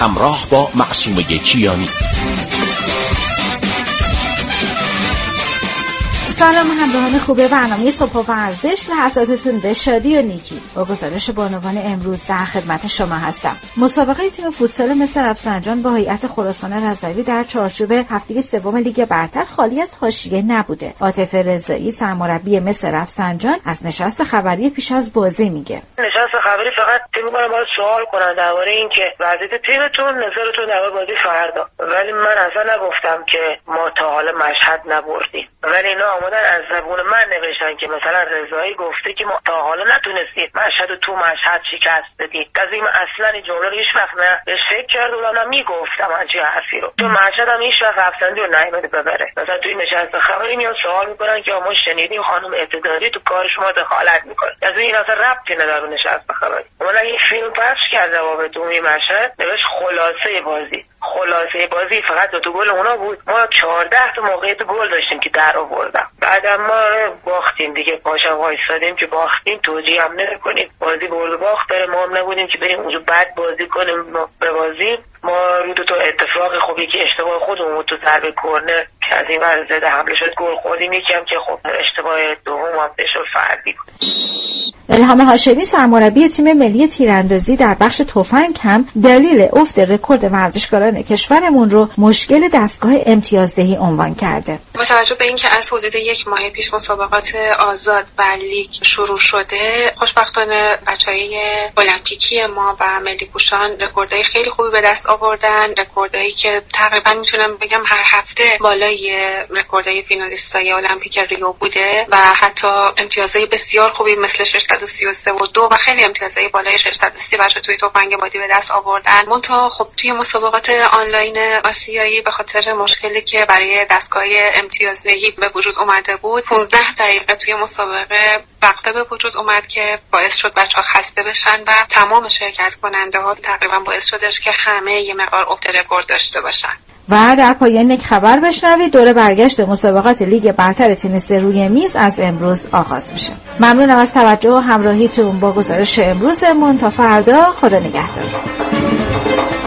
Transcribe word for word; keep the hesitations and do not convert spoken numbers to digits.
همراه با معصومه کیانی. سلام همراهان خوب برنامه صبح و ورزش، لحظاتتون به شادی و نیکی. با گزارش بانوان امروز در خدمت شما هستم. مسابقه تیم فوتسال مس رفسنجان با هیئت خراسان رضوی در چارچوب هفته سوم لیگ برتر خالی از حاشیه نبوده. عاطف رضایی سرمربی مس رفسنجان از نشست خبری پیش از بازی میگه. نشست خبری فقط تیم میگم باید سوال کنن درباره اینکه وضعیت تیمتون، نظرتون درباره بازی فردا. ولی من اصلا نگفتم که ما تا حالا مشهد نبردیم. ولی اینا آمدن از زبون من نوشتن که مثلا رضایی گفته که ما تا حالا نتونستیم مشهد و تو مشهد شکست بدیم. قضیه من اصلا این جمله رو هیچ وقت نه بهش فکر کرده بودم نه میگفتم همچین حرفی رو. تو مشهد هم هیچ وقت رفتندی رو نیامده ببره. مثلا توی نشست خبری میان سوال میکنن که ما شنیدیم خانم اعتدالی تو کار شما دخالت میکنه. از این اصلا ربطی نداره به نشست خبری. اونا این فیلم پخش کرده و تو می مشهد نوشت خلاصه بازی. خلاصه بازی فقط دو تا گل اونا بود. ما چهارده تا موقعیت گل داشتیم که در آوردن. بعدم ما باختیم دیگه، پاشم وایسادیم که باختیم، توجیه هم نمی‌کنیم. بازی برد باخت داره، ما هم نبودیم که بریم اونجا بد بازی کنیم به بازی. ما رو دو تا اتفاق خوبی که اشتباه خودمون تو ضربه کرنر که از این ور زده حمله شد گل خوردیم، یکم که خب اشتباه دوم هم بشد فردی بود. الهام هاشمی سرمربی تیم ملی تیراندازی در بخش تفنگ هم دلیل افت رکورد ورزشکاران کشورمون رو مشکل دستگاه امتیازدهی عنوان کرده. با توجه به اینکه از حدود یک ماه پیش مسابقات آزاد و لیگ شروع شده، خوشبختانه بچهای المپیکی ما و ملی پوشان رکوردهای خیلی خوبی به دست آوردن، رکوردهایی که تقریبا میتونم بگم هر هفته بالای رکوردهای فینالیستای المپیک ریو بوده و حتی امتیازهای بسیار خوبی مثل ششصد و سی و سه و دو و خیلی امتیازهای بالای ششصد و سی بچه توی تفنگ بادی به دست آوردن. منتها خب توی مسابقات آنلاین آسیایی به خاطر مشکلی که برای دستگاه امتیازدهی به وجود اومده بود، پانزده دقیقه توی مسابقه وقفه به وجود اومد که باعث شد بچه‌ها خسته بشن و تمام شرکت کننده ها تقریبا باعث شدش که همه یه مقدار افت رکورد داشته باشن. و در پایان یک خبر بشنوید. دوره برگشت مسابقات لیگ برتر تنیس روی میز از امروز آغاز میشه. ممنونم از توجه و همراهیتون با گزارش امروزمون. تا فردا، خدا نگهدار.